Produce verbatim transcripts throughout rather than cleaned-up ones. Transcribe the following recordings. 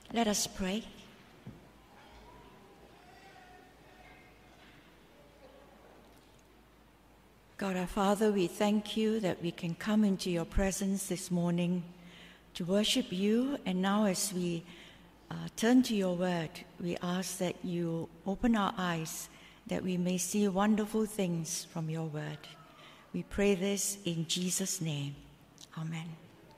Let us pray. God our Father, we thank you that we can come into your presence this morning to worship you. And now as we uh, turn to your word, we ask that you open our eyes that we may see wonderful things from your word. We pray this in Jesus' name. Amen.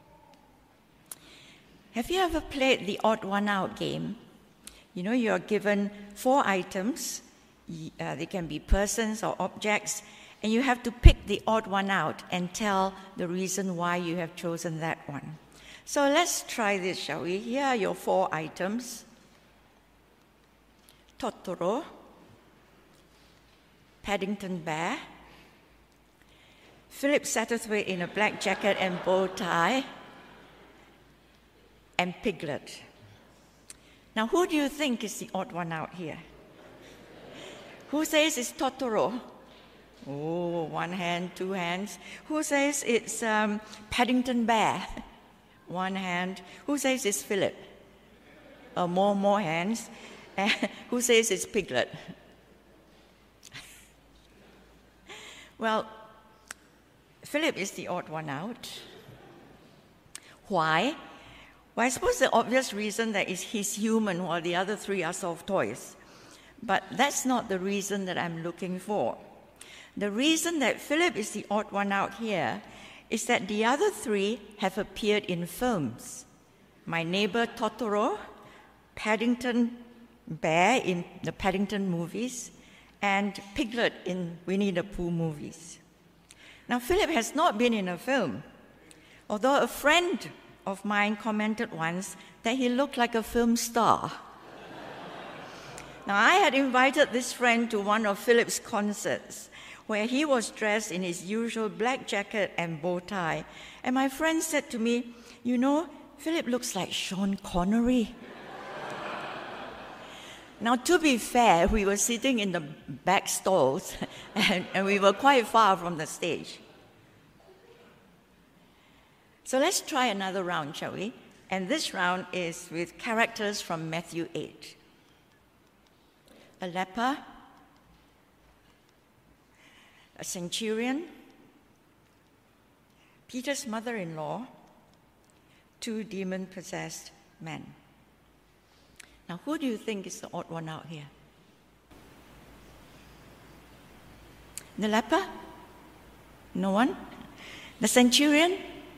Have you ever played the odd one out game? You know, you're given four items. Uh, they can be persons or objects, and you have to pick the odd one out and tell the reason why you have chosen that one. So let's try this, shall we? Here are your four items. Totoro, Paddington Bear, Philip Satterthwaite in a black jacket and bow tie, and Piglet. Now, who do you think is the odd one out here? Who says it's Totoro? Oh, one hand, two hands. Who says it's um, Paddington Bear? One hand. Who says it's Philip? Uh, more, more hands. Who says it's Piglet? Well, Philip is the odd one out. Why? Well, I suppose the obvious reason that is he's human while the other three are soft toys. But that's not the reason that I'm looking for. The reason that Philip is the odd one out here is that the other three have appeared in films. My Neighbor Totoro, Paddington Bear in the Paddington movies, and Piglet in Winnie the Pooh movies. Now, Philip has not been in a film, although a friend of mine commented once that he looked like a film star. Now, I had invited this friend to one of Philip's concerts, where he was dressed in his usual black jacket and bow tie. And my friend said to me, you know, Philip looks like Sean Connery. Now, to be fair, we were sitting in the back stalls, and, and we were quite far from the stage. So let's try another round, shall we? And this round is with characters from Matthew eight. A leper, a centurion, Peter's mother-in-law, two demon-possessed men. Now, who do you think is the odd one out here? The leper? No one? The centurion?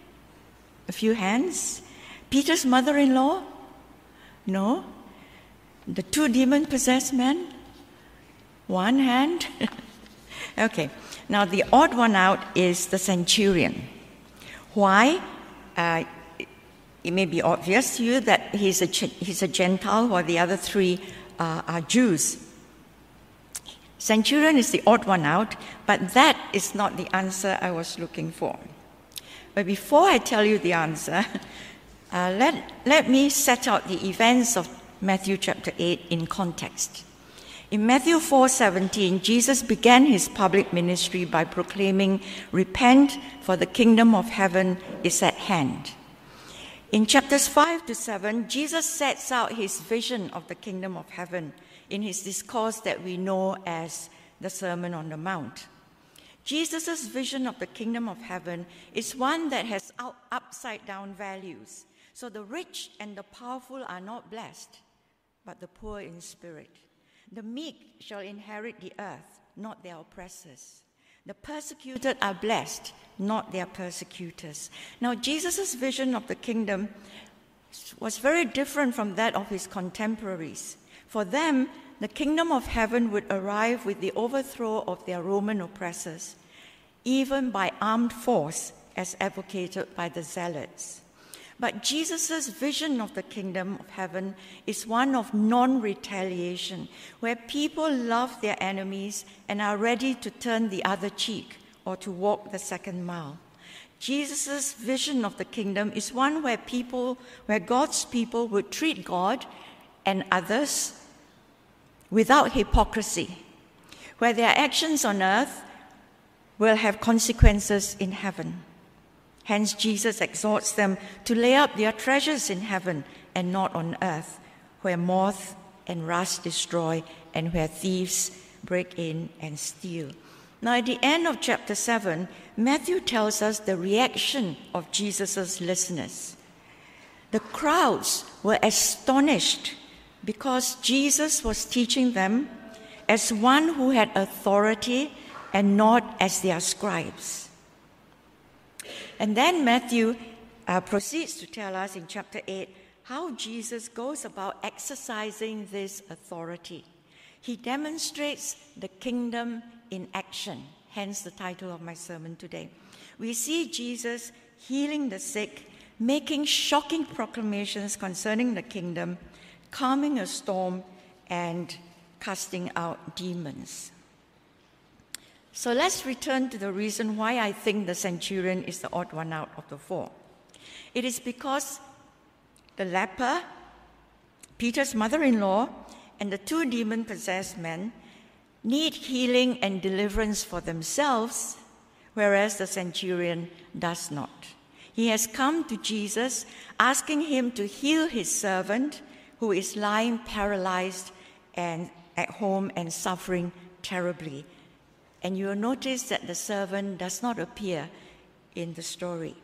A few hands. Peter's mother-in-law? No. The two demon-possessed men? One hand. Okay. Now, the odd one out is the centurion. Why? Uh, it may be obvious to you that he's a, he's a Gentile, while the other three uh, are Jews. Centurion is the odd one out, but that is not the answer I was looking for. But before I tell you the answer, uh, let, let me set out the events of Matthew chapter eight in context. In Matthew four seventeen, Jesus began his public ministry by proclaiming, "Repent, for the kingdom of heaven is at hand." In chapters five to seven, Jesus sets out his vision of the kingdom of heaven in his discourse that we know as the Sermon on the Mount. Jesus' vision of the kingdom of heaven is one that has upside-down values. So the rich and the powerful are not blessed, but the poor in spirit. The meek shall inherit the earth, not their oppressors. The persecuted are blessed, not their persecutors. Now, Jesus' vision of the kingdom was very different from that of his contemporaries. For them, the kingdom of heaven would arrive with the overthrow of their Roman oppressors, even by armed force, as advocated by the Zealots. But Jesus' vision of the kingdom of heaven is one of non-retaliation, where people love their enemies and are ready to turn the other cheek or to walk the second mile. Jesus' vision of the kingdom is one where people, where God's people would treat God and others without hypocrisy, where their actions on earth will have consequences in heaven. Hence, Jesus exhorts them to lay up their treasures in heaven and not on earth, where moth and rust destroy and where thieves break in and steal. Now, at the end of chapter seven, Matthew tells us the reaction of Jesus' listeners. The crowds were astonished because Jesus was teaching them as one who had authority and not as their scribes. And then Matthew uh, proceeds to tell us in chapter eight how Jesus goes about exercising this authority. He demonstrates the kingdom in action, hence the title of my sermon today. We see Jesus healing the sick, making shocking proclamations concerning the kingdom, calming a storm, and casting out demons. So let's return to the reason why I think the centurion is the odd one out of the four. It is because the leper, Peter's mother-in-law, and the two demon-possessed men need healing and deliverance for themselves, whereas the centurion does not. He has come to Jesus asking him to heal his servant who is lying paralyzed and at home and suffering terribly. And you will notice that the servant does not appear in the story.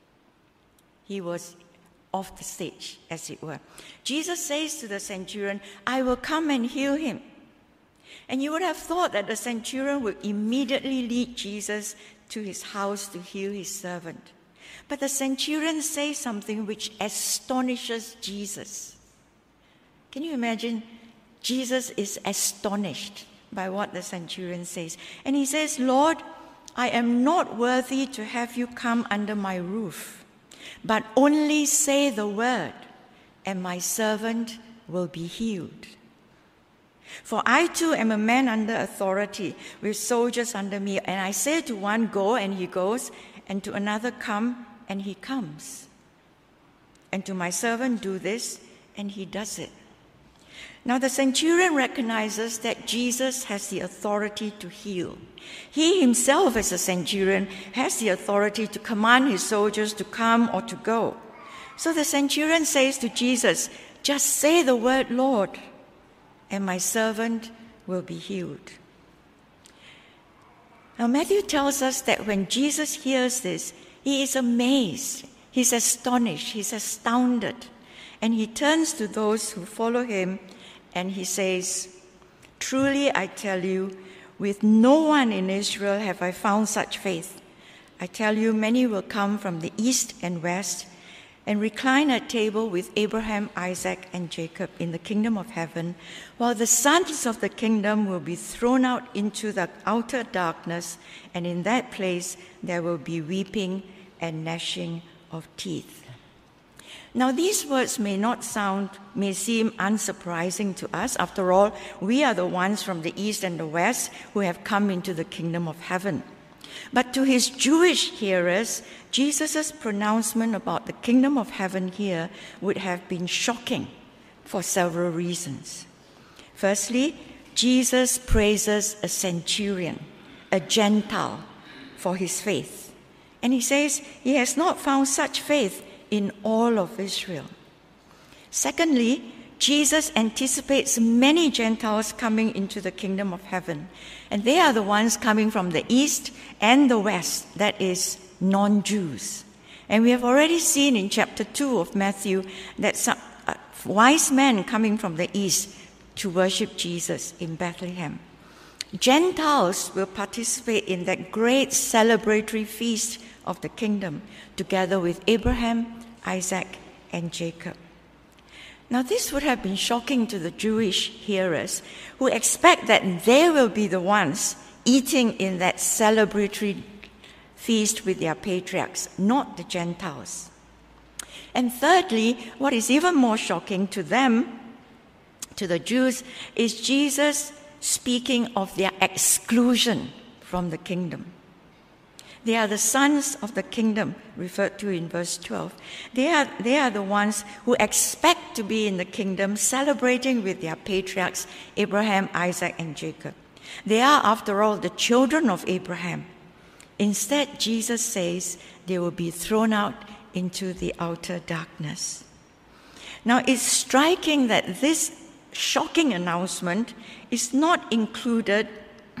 He was off the stage, as it were. Jesus says to the centurion, I will come and heal him. And you would have thought that the centurion would immediately lead Jesus to his house to heal his servant. But the centurion says something which astonishes Jesus. Can you imagine? Jesus is astonished by what the centurion says. And he says, Lord, I am not worthy to have you come under my roof, but only say the word, and my servant will be healed. For I too am a man under authority, with soldiers under me, and I say to one, go, and he goes, and to another, come, and he comes. And to my servant, do this, and he does it. Now the centurion recognizes that Jesus has the authority to heal. He himself, as a centurion, has the authority to command his soldiers to come or to go. So the centurion says to Jesus, just say the word, Lord, and my servant will be healed. Now Matthew tells us that when Jesus hears this, he is amazed, he's astonished, he's astounded, and he turns to those who follow him and he says, truly I tell you, with no one in Israel have I found such faith. I tell you, many will come from the east and west and recline at table with Abraham, Isaac, and Jacob in the kingdom of heaven, while the sons of the kingdom will be thrown out into the outer darkness, and in that place there will be weeping and gnashing of teeth. Now, these words may not sound, may seem unsurprising to us. After all, we are the ones from the east and the west who have come into the kingdom of heaven. But to his Jewish hearers, Jesus' pronouncement about the kingdom of heaven here would have been shocking for several reasons. Firstly, Jesus praises a centurion, a Gentile, for his faith. And he says he has not found such faith in all of Israel. Secondly, Jesus anticipates many Gentiles coming into the kingdom of heaven, and they are the ones coming from the east and the west, that is, non-Jews. And we have already seen in chapter two of Matthew that some uh, wise men coming from the east to worship Jesus in Bethlehem. Gentiles will participate in that great celebratory feast of the kingdom, together with Abraham, Isaac, and Jacob. Now, this would have been shocking to the Jewish hearers who expect that they will be the ones eating in that celebratory feast with their patriarchs, not the Gentiles. And thirdly, what is even more shocking to them, to the Jews, is Jesus speaking of their exclusion from the kingdom. They are the sons of the kingdom, referred to in verse twelve. They are, they are the ones who expect to be in the kingdom, celebrating with their patriarchs, Abraham, Isaac, and Jacob. They are, after all, the children of Abraham. Instead, Jesus says they will be thrown out into the outer darkness. Now, it's striking that this shocking announcement is not included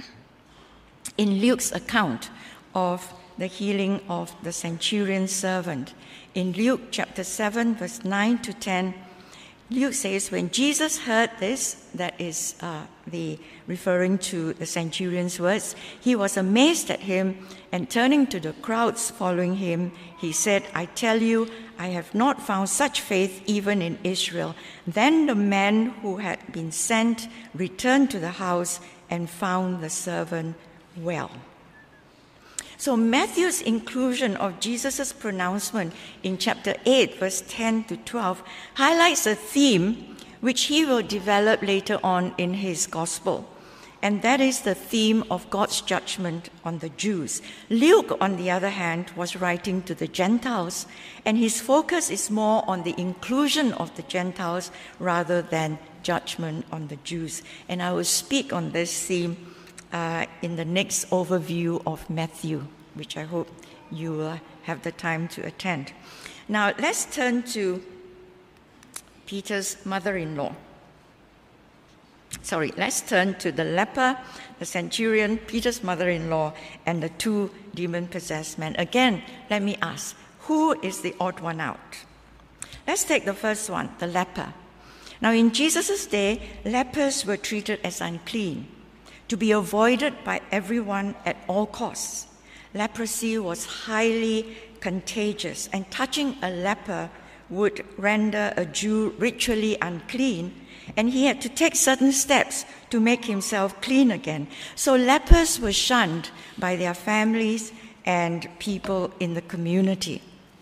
in Luke's account of the healing of the centurion's servant. In Luke chapter seven, verse nine to ten, Luke says, when Jesus heard this, that is uh, the referring to the centurion's words, he was amazed at him, and turning to the crowds following him, he said, I tell you, I have not found such faith even in Israel. Then the man who had been sent returned to the house and found the servant well. So Matthew's inclusion of Jesus' pronouncement in chapter eight, verse ten to twelve, highlights a theme which he will develop later on in his gospel. And that is the theme of God's judgment on the Jews. Luke, on the other hand, was writing to the Gentiles, and his focus is more on the inclusion of the Gentiles rather than judgment on the Jews. And I will speak on this theme Uh, in the next overview of Matthew, which I hope you will have the time to attend. Now, let's turn to Peter's mother-in-law. Sorry, let's turn to the leper, the centurion, Peter's mother-in-law, and the two demon-possessed men. Again, let me ask, who is the odd one out? Let's take the first one, the leper. Now, in Jesus' day, lepers were treated as unclean, to be avoided by everyone at all costs. Leprosy was highly contagious, and touching a leper would render a Jew ritually unclean, and he had to take certain steps to make himself clean again. So lepers were shunned by their families and people in the community.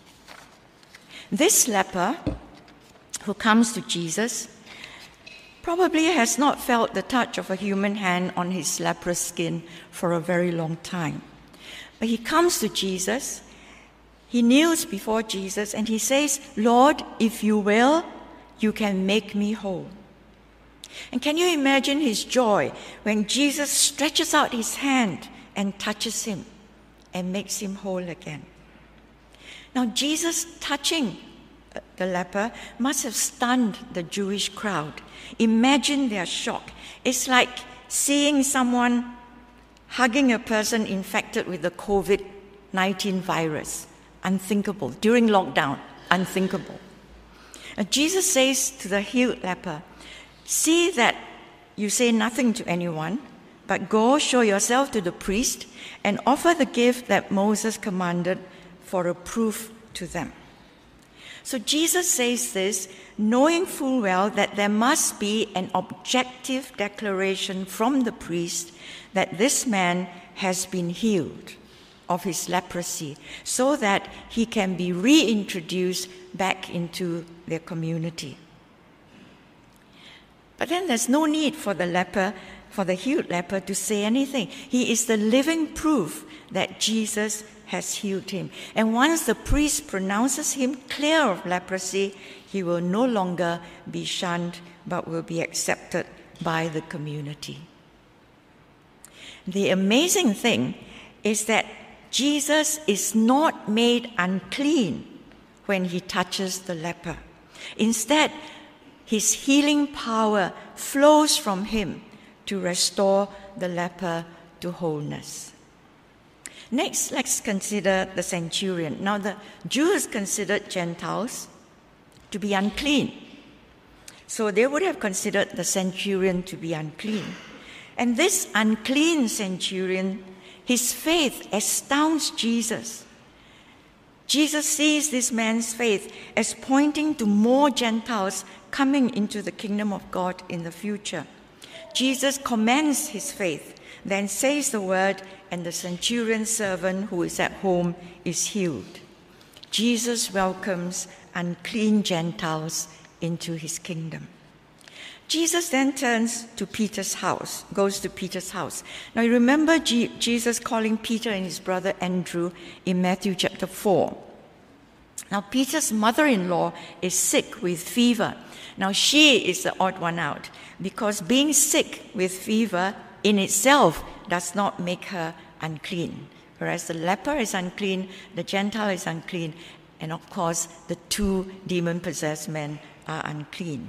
This leper, who comes to Jesus, probably has not felt the touch of a human hand on his leprous skin for a very long time. But he comes to Jesus, he kneels before Jesus, and he says, Lord, if you will, you can make me whole. And can you imagine his joy when Jesus stretches out his hand and touches him and makes him whole again? Now, Jesus touching the leper must have stunned the Jewish crowd. Imagine their shock. It's like seeing someone hugging a person infected with the covid nineteen virus. Unthinkable. During lockdown, unthinkable. And Jesus says to the healed leper, see that you say nothing to anyone, but go show yourself to the priest and offer the gift that Moses commanded for a proof to them. So Jesus says this, knowing full well that there must be an objective declaration from the priest that this man has been healed of his leprosy, so that he can be reintroduced back into their community. But then there's no need for the leper, for the healed leper to say anything. He is the living proof that Jesus has healed him. And once the priest pronounces him clear of leprosy, he will no longer be shunned, but will be accepted by the community. The amazing thing is that Jesus is not made unclean when he touches the leper. Instead, his healing power flows from him to restore the leper to wholeness. Next, let's consider the centurion. Now, the Jews considered Gentiles to be unclean. So they would have considered the centurion to be unclean. And this unclean centurion, his faith astounds Jesus. Jesus sees this man's faith as pointing to more Gentiles coming into the kingdom of God in the future. Jesus commends his faith, then says the word, and the centurion's servant who is at home is healed. Jesus welcomes unclean Gentiles into his kingdom. Jesus then turns to Peter's house, goes to Peter's house. Now you remember G- Jesus calling Peter and his brother Andrew in Matthew chapter four. Now Peter's mother-in-law is sick with fever. Now she is the odd one out, because being sick with fever in itself does not make her unclean. Whereas the leper is unclean, the Gentile is unclean, and of course the two demon-possessed men are unclean.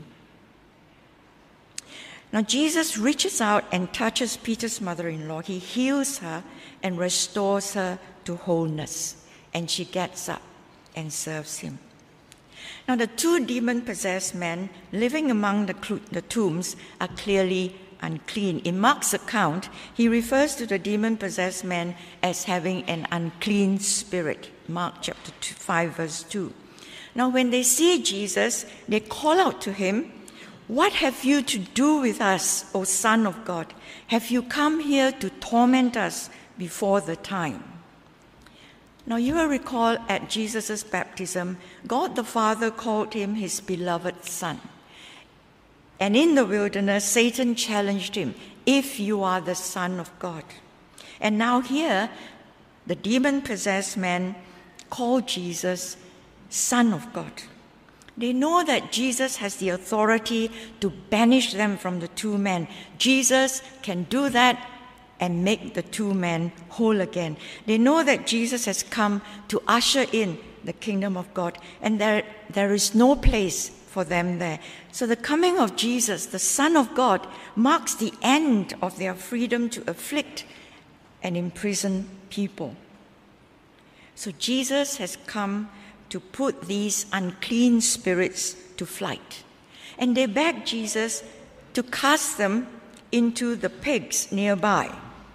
Now Jesus reaches out and touches Peter's mother-in-law. He heals her and restores her to wholeness, and she gets up and serves him. Now the two demon-possessed men living among the, cl- the tombs are clearly unclean. In Mark's account, he refers to the demon-possessed men as having an unclean spirit. Mark chapter five, verse two. Now when they see Jesus, they call out to him, "What have you to do with us, O Son of God? Have you come here to torment us before the time?" Now you will recall at Jesus' baptism, God the Father called him his beloved Son. And in the wilderness, Satan challenged him, "If you are the Son of God." And now here, the demon-possessed men call Jesus Son of God. They know that Jesus has the authority to banish them from the two men. Jesus can do that and make the two men whole again. They know that Jesus has come to usher in the kingdom of God, and there, there is no place for them there. So the coming of Jesus, the Son of God, marks the end of their freedom to afflict and imprison people. So Jesus has come to put these unclean spirits to flight. And they beg Jesus to cast them into the pigs nearby.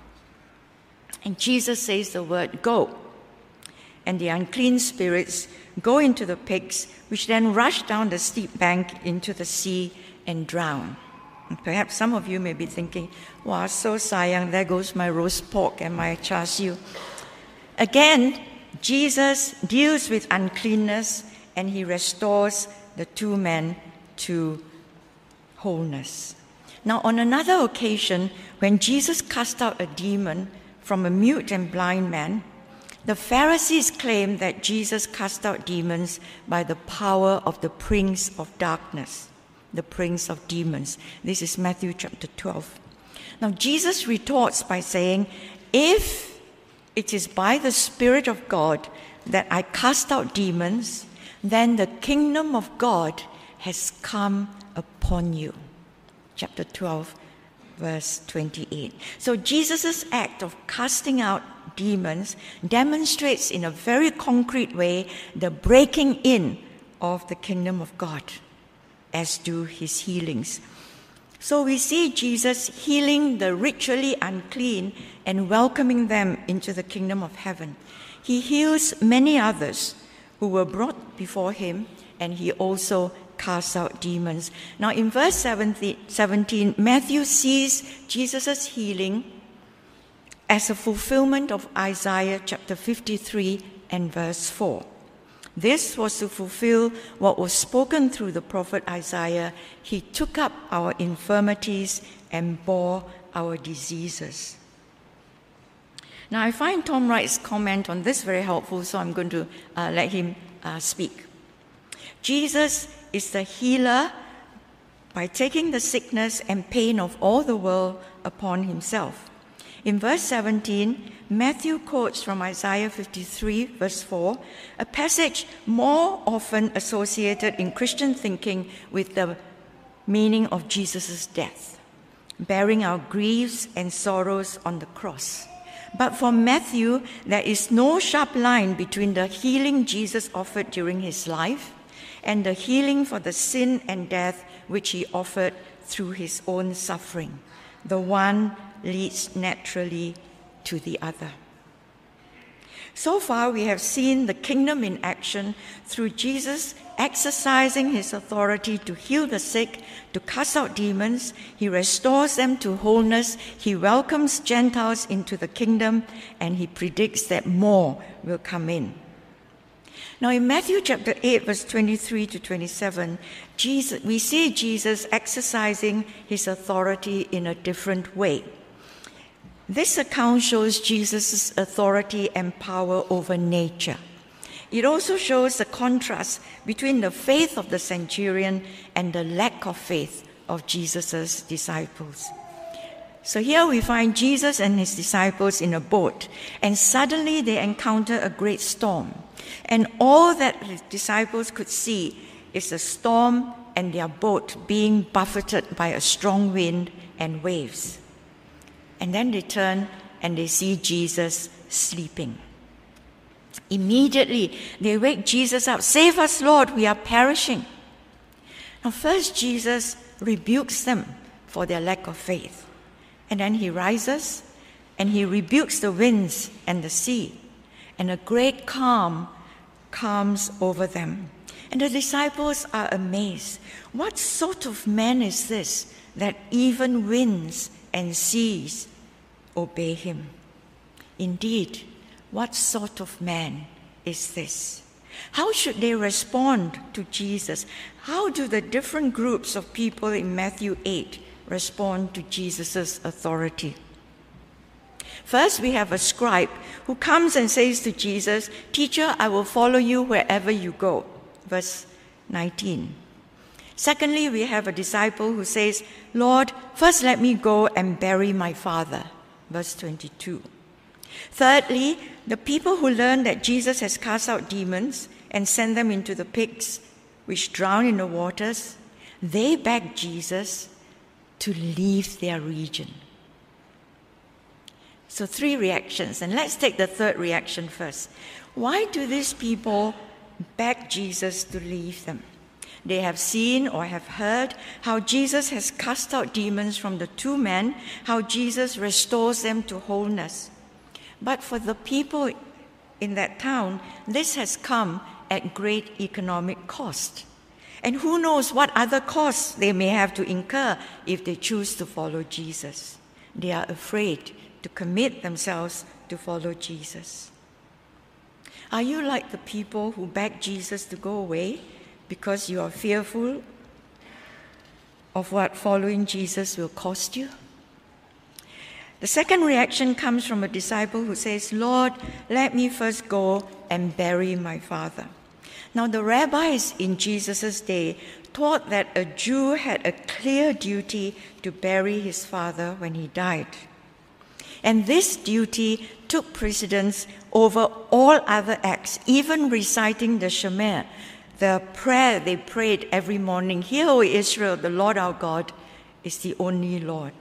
And Jesus says the word, "Go." And the unclean spirits go into the pigs, which then rush down the steep bank into the sea and drown. And perhaps some of you may be thinking, "Wow, so sayang, there goes my roast pork and my char siu." Again, Jesus deals with uncleanness and he restores the two men to wholeness. Now, on another occasion, when Jesus cast out a demon from a mute and blind man, the Pharisees claimed that Jesus cast out demons by the power of the prince of darkness, the prince of demons. This is Matthew chapter twelve. Now, Jesus retorts by saying, "If it is by the Spirit of God that I cast out demons, then the kingdom of God has come upon you." Chapter twelve, verse twenty-eight. So Jesus' act of casting out demons demonstrates in a very concrete way the breaking in of the kingdom of God, as do his healings. So we see Jesus healing the ritually unclean and welcoming them into the kingdom of heaven. He heals many others who were brought before him, and he also casts out demons. Now in verse seventeen, Matthew sees Jesus' healing as a fulfillment of Isaiah chapter fifty-three and verse four. This was to fulfill what was spoken through the prophet Isaiah. He took up our infirmities and bore our diseases. Now, I find Tom Wright's comment on this very helpful, so I'm going to uh, let him uh, speak. Jesus is the healer by taking the sickness and pain of all the world upon himself. In verse seventeen, Matthew quotes from Isaiah fifty-three, verse four, a passage more often associated in Christian thinking with the meaning of Jesus' death, bearing our griefs and sorrows on the cross. But for Matthew, there is no sharp line between the healing Jesus offered during his life and the healing for the sin and death which he offered through his own suffering. The one leads naturally to the other. So far, we have seen the kingdom in action through Jesus exercising his authority to heal the sick, to cast out demons. He restores them to wholeness. He welcomes Gentiles into the kingdom, and he predicts that more will come in. Now, in Matthew chapter eight, verse twenty-three to twenty-seven, Jesus, we see Jesus exercising his authority in a different way. This account shows Jesus' authority and power over nature. It also shows the contrast between the faith of the centurion and the lack of faith of Jesus' disciples. So here we find Jesus and his disciples in a boat, and suddenly they encounter a great storm. And all that his disciples could see is a storm and their boat being buffeted by a strong wind and waves. And then they turn and they see Jesus sleeping. Immediately, they wake Jesus up. "Save us, Lord, we are perishing." Now, first Jesus rebukes them for their lack of faith. And then he rises and he rebukes the winds and the sea. And a great calm comes over them. And the disciples are amazed. What sort of man is this that even winds and seas obey him? Indeed, what sort of man is this? How should they respond to Jesus? How do the different groups of people in Matthew eight respond to Jesus' authority? First, we have a scribe who comes and says to Jesus, "Teacher, I will follow you wherever you go." Verse nineteen. Secondly, we have a disciple who says, "Lord, first let me go and bury my father." Verse twenty-two. Thirdly, the people who learn that Jesus has cast out demons and sent them into the pigs, which drown in the waters, they beg Jesus to leave their region. So three reactions, and let's take the third reaction first. Why do these people beg Jesus to leave them? They have seen or have heard how Jesus has cast out demons from the two men, how Jesus restores them to wholeness. But for the people in that town, this has come at great economic cost. And who knows what other costs they may have to incur if they choose to follow Jesus. They are afraid to commit themselves to follow Jesus. Are you like the people who beg Jesus to go away because you are fearful of what following Jesus will cost you? The second reaction comes from a disciple who says, "Lord, let me first go and bury my father." Now, the rabbis in Jesus' day taught that a Jew had a clear duty to bury his father when he died. And this duty took precedence over all other acts, even reciting the Shema, the prayer they prayed every morning. "Hear, O Israel, the Lord our God is the only Lord."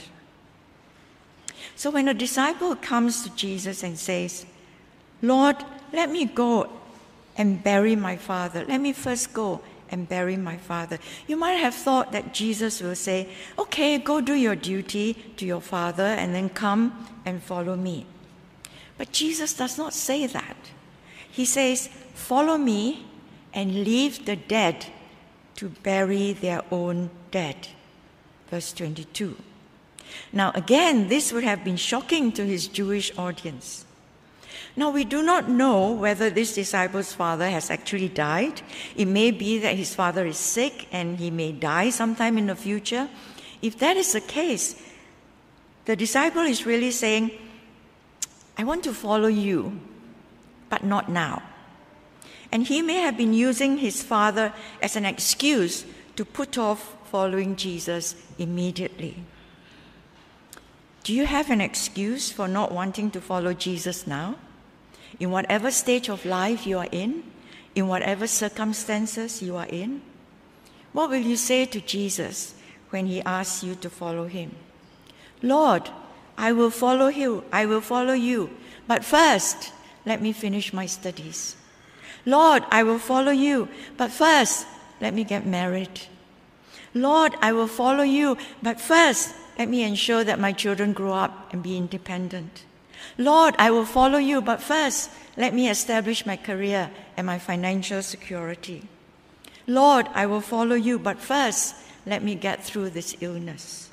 So when a disciple comes to Jesus and says, "Lord, let me go and bury my father. Let me first go and bury my father," you might have thought that Jesus will say, "Okay, go do your duty to your father and then come and follow me." But Jesus does not say that. He says, "Follow me and leave the dead to bury their own dead." Verse twenty-two. Now again, this would have been shocking to his Jewish audience. Now, we do not know whether this disciple's father has actually died. It may be that his father is sick and he may die sometime in the future. If that is the case, the disciple is really saying, "I want to follow you, but not now." And he may have been using his father as an excuse to put off following Jesus immediately. Do you have an excuse for not wanting to follow Jesus now? In whatever stage of life you are in, in whatever circumstances you are in, what will you say to Jesus when he asks you to follow him? "Lord, I will follow you, I will follow you, but first, let me finish my studies. Lord, I will follow you, but first, let me get married. Lord, I will follow you, but first, let me ensure that my children grow up and be independent. Lord, I will follow you, but first, let me establish my career and my financial security. Lord, I will follow you, but first, let me get through this illness."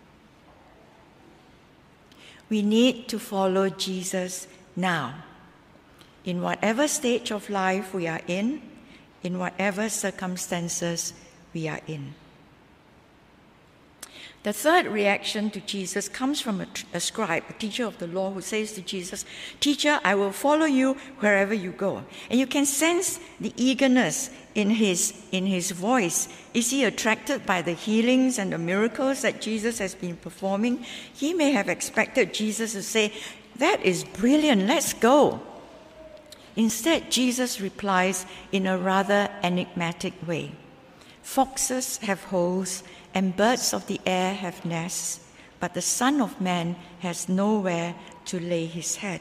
We need to follow Jesus now, in whatever stage of life we are in, in whatever circumstances we are in. The third reaction to Jesus comes from a, a scribe, a teacher of the law, who says to Jesus, "Teacher, I will follow you wherever you go." And you can sense the eagerness in his, in his voice. Is he attracted by the healings and the miracles that Jesus has been performing? He may have expected Jesus to say, "That is brilliant, let's go." Instead, Jesus replies in a rather enigmatic way. "Foxes have holes, and birds of the air have nests, but the Son of Man has nowhere to lay his head."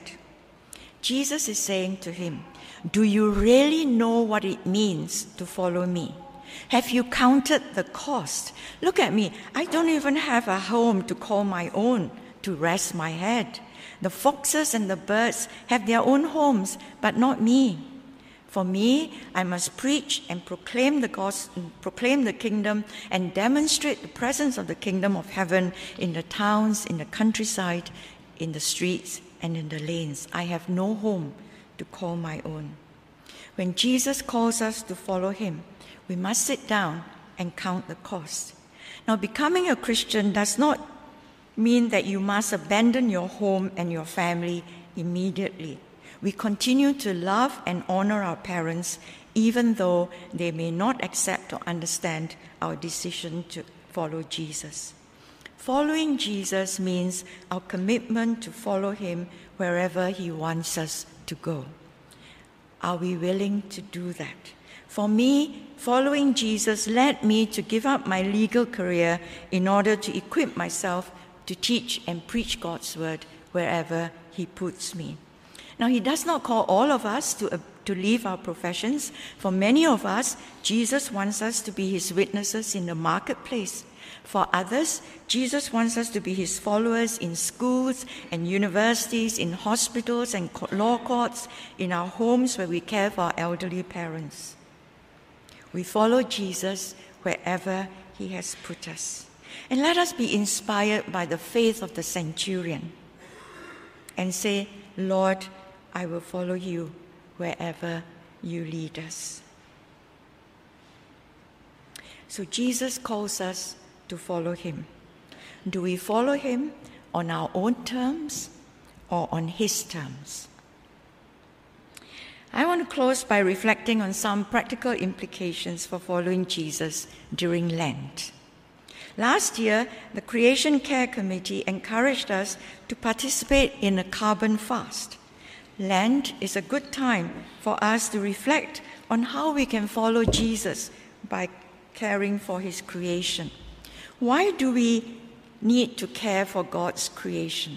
Jesus is saying to him, "Do you really know what it means to follow me? Have you counted the cost? Look at me. I don't even have a home to call my own, to rest my head. The foxes and the birds have their own homes, but not me. For me, I must preach and proclaim the gospel, proclaim the kingdom and demonstrate the presence of the kingdom of heaven in the towns, in the countryside, in the streets, and in the lanes. I have no home to call my own." When Jesus calls us to follow him, we must sit down and count the cost. Now, becoming a Christian does not mean that you must abandon your home and your family immediately. We continue to love and honor our parents, even though they may not accept or understand our decision to follow Jesus. Following Jesus means our commitment to follow him wherever he wants us to go. Are we willing to do that? For me, following Jesus led me to give up my legal career in order to equip myself to teach and preach God's word wherever he puts me. Now, he does not call all of us to, uh, to leave our professions. For many of us, Jesus wants us to be his witnesses in the marketplace. For others, Jesus wants us to be his followers in schools and universities, in hospitals and law courts, in our homes where we care for our elderly parents. We follow Jesus wherever he has put us. And let us be inspired by the faith of the centurion and say, "Lord, I will follow you wherever you lead us." So Jesus calls us to follow him. Do we follow him on our own terms or on his terms? I want to close by reflecting on some practical implications for following Jesus during Lent. Last year, the Creation Care Committee encouraged us to participate in a carbon fast. Lent is a good time for us to reflect on how we can follow Jesus by caring for his creation. Why do we need to care for God's creation?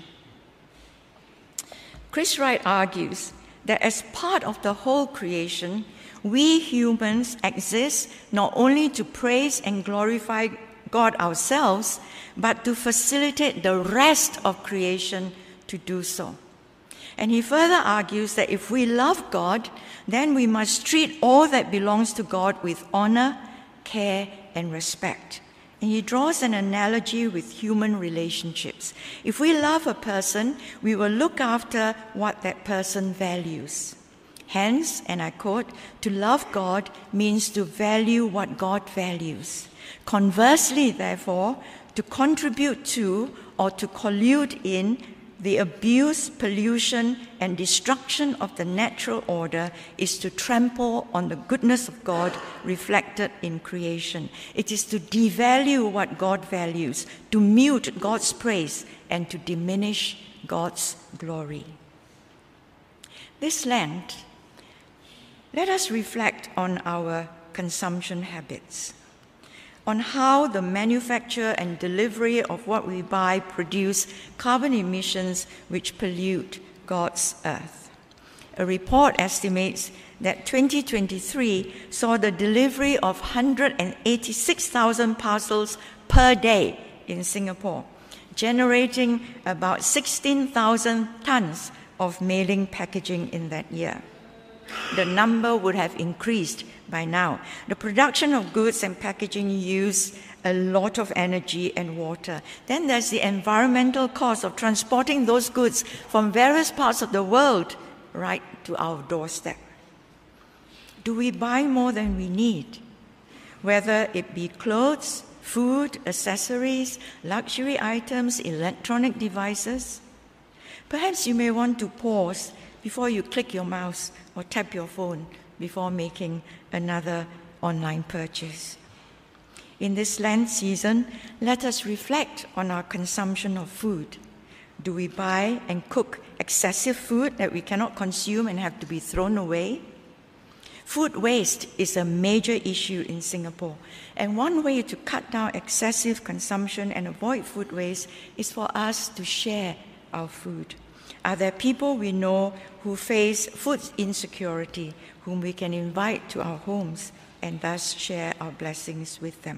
Chris Wright argues that as part of the whole creation, we humans exist not only to praise and glorify God ourselves, but to facilitate the rest of creation to do so. And he further argues that if we love God, then we must treat all that belongs to God with honor, care, and respect. And he draws an analogy with human relationships. If we love a person, we will look after what that person values. Hence, and I quote, "To love God means to value what God values. Conversely, therefore, to contribute to or to collude in the abuse, pollution, and destruction of the natural order is to trample on the goodness of God reflected in creation. It is to devalue what God values, to mute God's praise, and to diminish God's glory." This Lent, let us reflect on our consumption habits, on how the manufacture and delivery of what we buy produce carbon emissions which pollute God's earth. A report estimates that twenty twenty-three saw the delivery of one hundred eighty-six thousand parcels per day in Singapore, generating about sixteen thousand tons of mailing packaging in that year. The number would have increased by now. The production of goods and packaging use a lot of energy and water. Then there's the environmental cost of transporting those goods from various parts of the world right to our doorstep. Do we buy more than we need? Whether it be clothes, food, accessories, luxury items, electronic devices. Perhaps you may want to pause before you click your mouse or tap your phone before making another online purchase. In this Lent season, let us reflect on our consumption of food. Do we buy and cook excessive food that we cannot consume and have to be thrown away? Food waste is a major issue in Singapore, and one way to cut down excessive consumption and avoid food waste is for us to share our food. Are there people we know who face food insecurity, whom we can invite to our homes and thus share our blessings with them?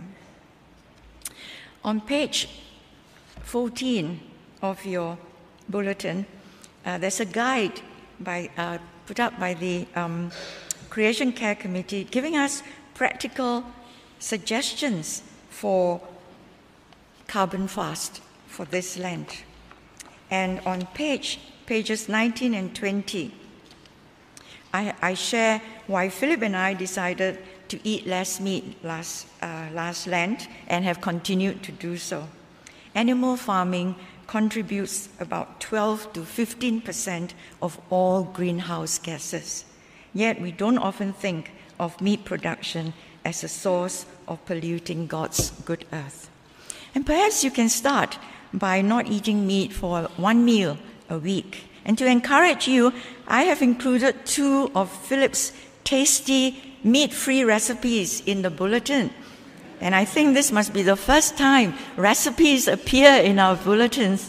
On page fourteen of your bulletin, uh, there's a guide by, uh, put up by the um, Creation Care Committee giving us practical suggestions for carbon fast for this Lent. And on page, pages nineteen and twenty, I, I share why Philip and I decided to eat less meat last, uh, last Lent and have continued to do so. Animal farming contributes about twelve to fifteen percent of all greenhouse gases. Yet we don't often think of meat production as a source of polluting God's good earth. And perhaps you can start by not eating meat for one meal a week. And to encourage you, I have included two of Philip's tasty meat-free recipes in the bulletin. And I think this must be the first time recipes appear in our bulletins.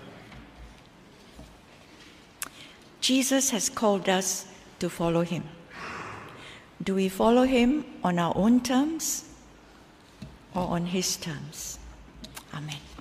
Jesus has called us to follow him. Do we follow him on our own terms or on his terms? Amen.